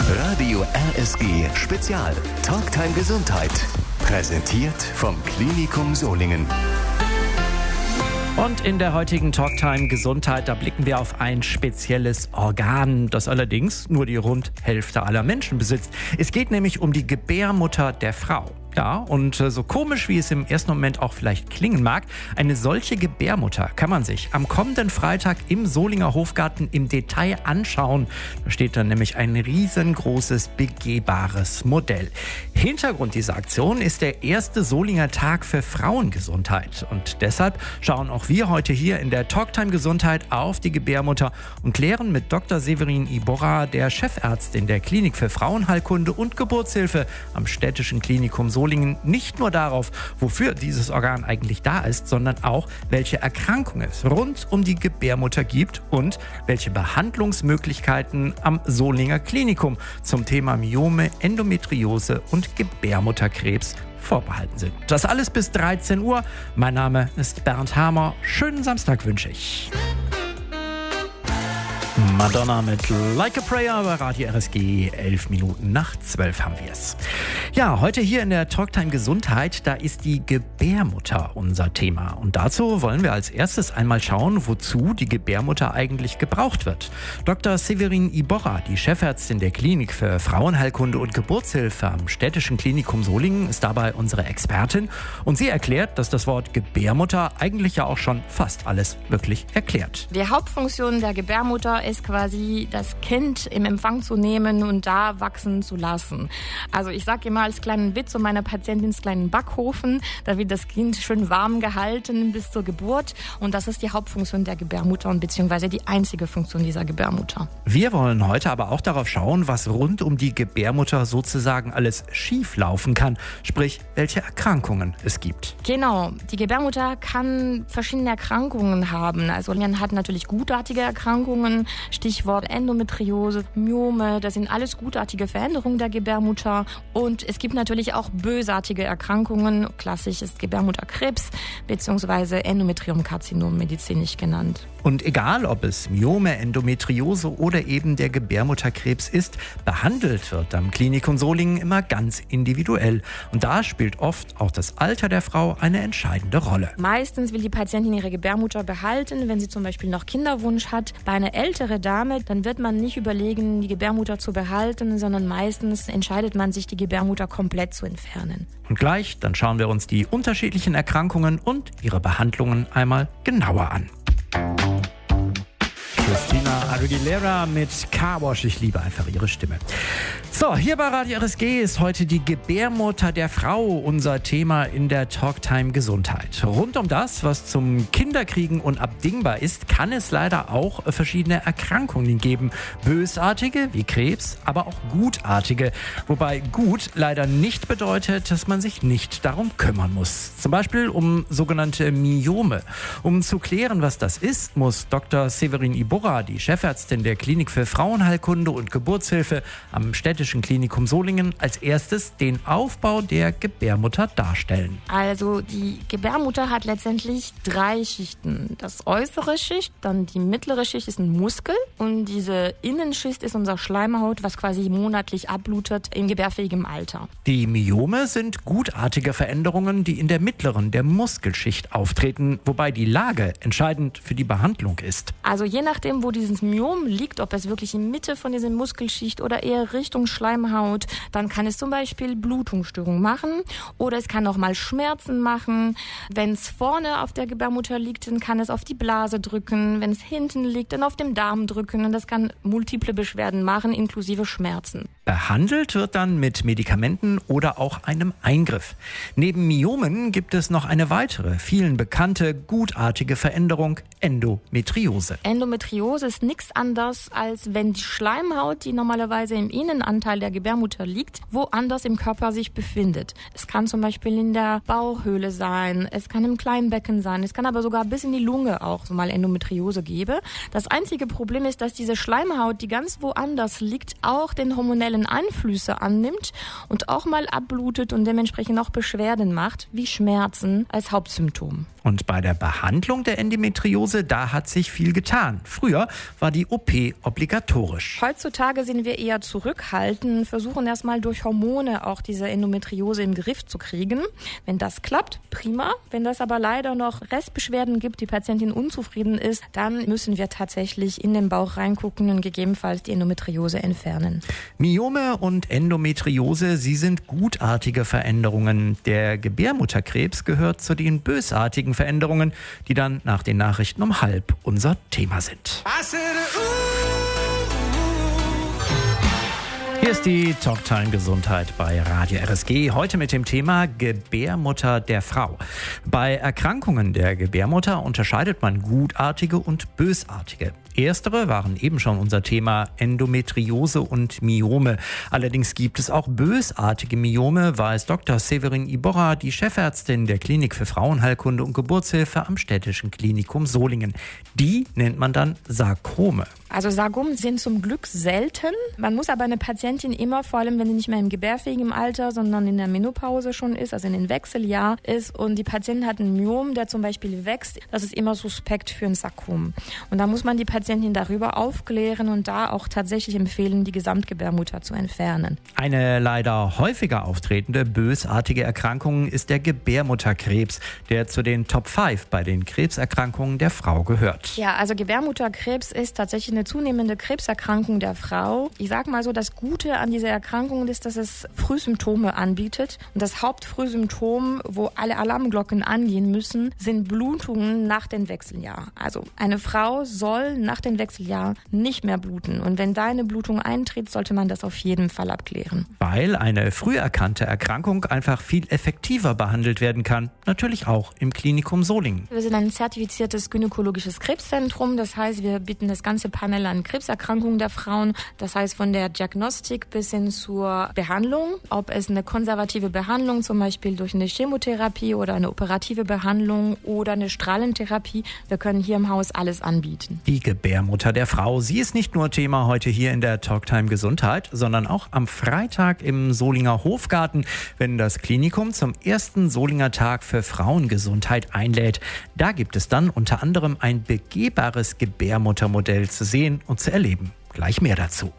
Radio RSG Spezial Talktime Gesundheit. Präsentiert vom Klinikum Solingen. Und in der heutigen Talktime Gesundheit, da blicken wir auf ein spezielles Organ, das allerdings nur die rund Hälfte aller Menschen besitzt. Es geht nämlich um die Gebärmutter der Frau. Ja, und so komisch, wie es im ersten Moment auch vielleicht klingen mag, eine solche Gebärmutter kann man sich am kommenden Freitag im Solinger Hofgarten im Detail anschauen. Da steht dann nämlich ein riesengroßes, begehbares Modell. Hintergrund dieser Aktion ist der erste Solinger Tag für Frauengesundheit. Und deshalb schauen auch wir heute hier in der Talktime Gesundheit auf die Gebärmutter und klären mit Dr. Severin Iborra, der Chefärztin der Klinik für Frauenheilkunde und Geburtshilfe am Städtischen Klinikum Solingen, nicht nur darauf, wofür dieses Organ eigentlich da ist, sondern auch, welche Erkrankungen es rund um die Gebärmutter gibt und welche Behandlungsmöglichkeiten am Solinger Klinikum zum Thema Myome, Endometriose und Gebärmutterkrebs vorbehalten sind. Das alles bis 13 Uhr. Mein Name ist Bernd Hamer. Schönen Samstag wünsche ich. Madonna mit Like a Prayer bei Radio RSG, 11 Minuten nach 12 haben wir es. Ja, heute hier in der Talktime Gesundheit, da ist die Gebärmutter unser Thema. Und dazu wollen wir als erstes einmal schauen, wozu die Gebärmutter eigentlich gebraucht wird. Dr. Severin Iborra, die Chefärztin der Klinik für Frauenheilkunde und Geburtshilfe am Städtischen Klinikum Solingen, ist dabei unsere Expertin. Und sie erklärt, dass das Wort Gebärmutter eigentlich ja auch schon fast alles wirklich erklärt. Die Hauptfunktion der Gebärmutter ist quasi, das Kind im Empfang zu nehmen und da wachsen zu lassen. Also ich sage immer als kleinen Witz um meine Patientin ins kleinen Backofen, da wird das Kind schön warm gehalten bis zur Geburt und das ist die Hauptfunktion der Gebärmutter und beziehungsweise die einzige Funktion dieser Gebärmutter. Wir wollen heute aber auch darauf schauen, was rund um die Gebärmutter sozusagen alles schief laufen kann, sprich welche Erkrankungen es gibt. Genau, die Gebärmutter kann verschiedene Erkrankungen haben. Also man hat natürlich gutartige Erkrankungen, Stichwort Endometriose, Myome, das sind alles gutartige Veränderungen der Gebärmutter. Und es gibt natürlich auch bösartige Erkrankungen, klassisch ist Gebärmutterkrebs bzw. Endometriumkarzinom medizinisch genannt. Und egal, ob es Myome, Endometriose oder eben der Gebärmutterkrebs ist, behandelt wird am Klinikum Solingen immer ganz individuell. Und da spielt oft auch das Alter der Frau eine entscheidende Rolle. Meistens will die Patientin ihre Gebärmutter behalten, wenn sie zum Beispiel noch Kinderwunsch hat. Bei einer älteren Dame, dann wird man nicht überlegen, die Gebärmutter zu behalten, sondern meistens entscheidet man sich, die Gebärmutter komplett zu entfernen. Und gleich, dann schauen wir uns die unterschiedlichen Erkrankungen und ihre Behandlungen einmal genauer an. Christina Aguilera mit Car Wash. Ich liebe einfach ihre Stimme. So, hier bei Radio RSG ist heute die Gebärmutter der Frau unser Thema in der Talktime Gesundheit. Rund um das, was zum Kinderkriegen unabdingbar ist, kann es leider auch verschiedene Erkrankungen geben. Bösartige wie Krebs, aber auch gutartige. Wobei gut leider nicht bedeutet, dass man sich nicht darum kümmern muss. Zum Beispiel um sogenannte Myome. Um zu klären, was das ist, muss Dr. Severin Iborra, die Chefärztin der Klinik für Frauenheilkunde und Geburtshilfe am Städtischen Klinikum Solingen, als erstes den Aufbau der Gebärmutter darstellen. Also die Gebärmutter hat letztendlich 3 Schichten. Das äußere Schicht, dann die mittlere Schicht ist ein Muskel und diese Innenschicht ist unser Schleimhaut, was quasi monatlich abblutet im gebärfähigen Alter. Die Myome sind gutartige Veränderungen, die in der mittleren, der Muskelschicht auftreten, wobei die Lage entscheidend für die Behandlung ist. Also je nachdem, wo dieses Myom liegt, ob es wirklich in Mitte von dieser Muskelschicht oder eher Richtung Schleimhaut, dann kann es zum Beispiel Blutungsstörungen machen oder es kann auch mal Schmerzen machen. Wenn es vorne auf der Gebärmutter liegt, dann kann es auf die Blase drücken. Wenn es hinten liegt, dann auf dem Darm drücken und das kann multiple Beschwerden machen, inklusive Schmerzen. Behandelt wird dann mit Medikamenten oder auch einem Eingriff. Neben Myomen gibt es noch eine weitere, vielen bekannte, gutartige Veränderung, Endometriose. Endometriose ist nichts anderes, als wenn die Schleimhaut, die normalerweise im Innenanteil der Gebärmutter liegt, woanders im Körper sich befindet. Es kann zum Beispiel in der Bauchhöhle sein, es kann im kleinen Becken sein, es kann aber sogar bis in die Lunge auch so mal Endometriose geben. Das einzige Problem ist, dass diese Schleimhaut, die ganz woanders liegt, auch den hormonellen verschiedenen Einflüsse annimmt und auch mal abblutet und dementsprechend auch Beschwerden macht, wie Schmerzen als Hauptsymptom. Und bei der Behandlung der Endometriose, da hat sich viel getan. Früher war die OP obligatorisch. Heutzutage sind wir eher zurückhaltend, versuchen erstmal durch Hormone auch diese Endometriose im Griff zu kriegen. Wenn das klappt, prima. Wenn das aber leider noch Restbeschwerden gibt, die Patientin unzufrieden ist, dann müssen wir tatsächlich in den Bauch reingucken und gegebenenfalls die Endometriose entfernen. Myome und Endometriose, sie sind gutartige Veränderungen. Der Gebärmutterkrebs gehört zu den bösartigen Veränderungen, die dann nach den Nachrichten um 12:30 unser Thema sind. Hier ist die Talktime Gesundheit bei Radio RSG. Heute mit dem Thema Gebärmutter der Frau. Bei Erkrankungen der Gebärmutter unterscheidet man gutartige und bösartige. Erstere waren eben schon unser Thema Endometriose und Myome. Allerdings gibt es auch bösartige Myome, weiß Dr. Severin Iborra, die Chefärztin der Klinik für Frauenheilkunde und Geburtshilfe am Städtischen Klinikum Solingen. Die nennt man dann Sarkome. Also Sarkome sind zum Glück selten. Man muss aber eine Patientin immer, vor allem wenn sie nicht mehr im gebärfähigen Alter, sondern in der Menopause schon ist, also in den Wechseljahr ist und die Patientin hat einen Myom, der zum Beispiel wächst, das ist immer suspekt für ein Sarkom. Und da muss man die Patientin darüber aufklären und da auch tatsächlich empfehlen, die Gesamtgebärmutter zu entfernen. Eine leider häufiger auftretende bösartige Erkrankung ist der Gebärmutterkrebs, der zu den Top 5 bei den Krebserkrankungen der Frau gehört. Ja, also Gebärmutterkrebs ist tatsächlich eine zunehmende Krebserkrankung der Frau. Ich sage mal so, das Gute an dieser Erkrankung ist, dass es Frühsymptome anbietet. Und das Hauptfrühsymptom, wo alle Alarmglocken angehen müssen, sind Blutungen nach dem Wechseljahr. Also eine Frau soll nach dem Wechseljahr nicht mehr bluten. Und wenn da eine Blutung eintritt, sollte man das auf jeden Fall abklären. Weil eine früh erkannte Erkrankung einfach viel effektiver behandelt werden kann. Natürlich auch im Klinikum Solingen. Wir sind ein zertifiziertes gynäkologisches Krebszentrum. Das heißt, wir bieten das ganze Panel an Krebserkrankungen der Frauen. Das heißt, von der Diagnostik bis hin zur Behandlung. Ob es eine konservative Behandlung, zum Beispiel durch eine Chemotherapie oder eine operative Behandlung oder eine Strahlentherapie. Wir können hier im Haus alles anbieten. Die Gebärmutter der Frau, sie ist nicht nur Thema heute hier in der Talktime Gesundheit, sondern auch am Freitag im Solinger Hofgarten, wenn das Klinikum zum ersten Solinger Tag für Frauengesundheit einlädt. Da gibt es dann unter anderem ein begehbares Gebärmuttermodell zu sehen und zu erleben. Gleich mehr dazu.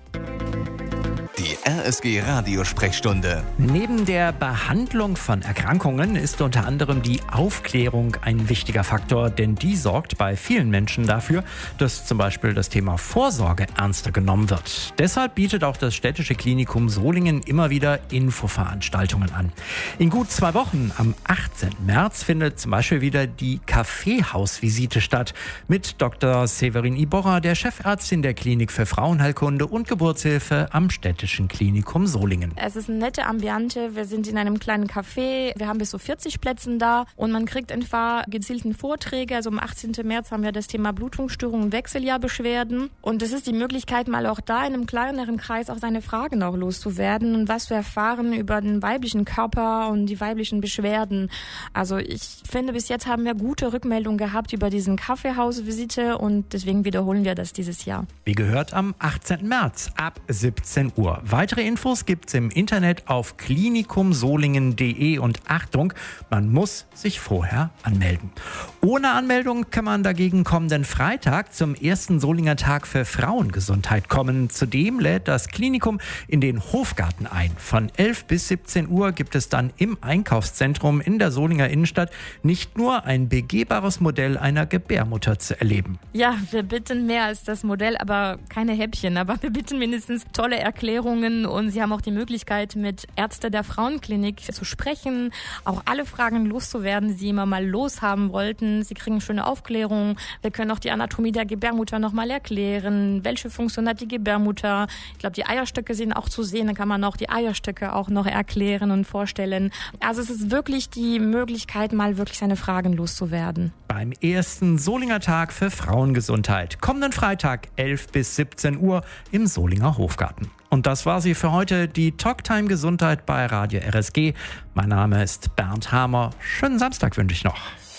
Die RSG Radiosprechstunde. Neben der Behandlung von Erkrankungen ist unter anderem die Aufklärung ein wichtiger Faktor, denn die sorgt bei vielen Menschen dafür, dass zum Beispiel das Thema Vorsorge ernster genommen wird. Deshalb bietet auch das Städtische Klinikum Solingen immer wieder Infoveranstaltungen an. In gut 2 Wochen, am 18. März, findet zum Beispiel wieder die Kaffeehausvisite statt mit Dr. Severin Iborra, der Chefärztin der Klinik für Frauenheilkunde und Geburtshilfe am Städtischen Klinikum Solingen. Es ist eine nette Ambiente. Wir sind in einem kleinen Café. Wir haben bis zu 40 Plätzen da und man kriegt einfach gezielten Vorträge. Also am 18. März haben wir das Thema Blutungsstörungen und Wechseljahrbeschwerden. Und es ist die Möglichkeit, mal auch da in einem kleineren Kreis auch seine Fragen auch loszuwerden und was zu erfahren über den weiblichen Körper und die weiblichen Beschwerden. Also ich finde, bis jetzt haben wir gute Rückmeldungen gehabt über diesen Kaffeehausvisite und deswegen wiederholen wir das dieses Jahr. Wie gehört, am 18. März ab 17 Uhr. Weitere Infos gibt's im Internet auf klinikumsolingen.de und Achtung, man muss sich vorher anmelden. Ohne Anmeldung kann man dagegen kommenden Freitag zum ersten Solinger Tag für Frauengesundheit kommen. Zudem lädt das Klinikum in den Hofgarten ein. Von 11 bis 17 Uhr gibt es dann im Einkaufszentrum in der Solinger Innenstadt nicht nur ein begehbares Modell einer Gebärmutter zu erleben. Ja, wir bitten mehr als das Modell, aber keine Häppchen. Aber wir bitten mindestens tolle Erklärungen und Sie haben auch die Möglichkeit, mit Ärzten der Frauenklinik zu sprechen, auch alle Fragen loszuwerden, die Sie immer mal loshaben wollten. Sie kriegen schöne Aufklärung. Wir können auch die Anatomie der Gebärmutter nochmal erklären. Welche Funktion hat die Gebärmutter? Ich glaube, die Eierstöcke sind auch zu sehen. Dann kann man auch die Eierstöcke auch noch erklären und vorstellen. Also es ist wirklich die Möglichkeit, mal wirklich seine Fragen loszuwerden. Beim ersten Solinger Tag für Frauengesundheit. Kommenden Freitag, 11 bis 17 Uhr im Solinger Hofgarten. Und das war sie für heute, die Talktime Gesundheit bei Radio RSG. Mein Name ist Bernd Hamer. Schönen Samstag wünsche ich noch.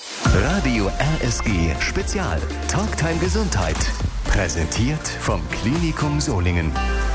Radio RSG Spezial. Talktime Gesundheit. Präsentiert vom Klinikum Solingen.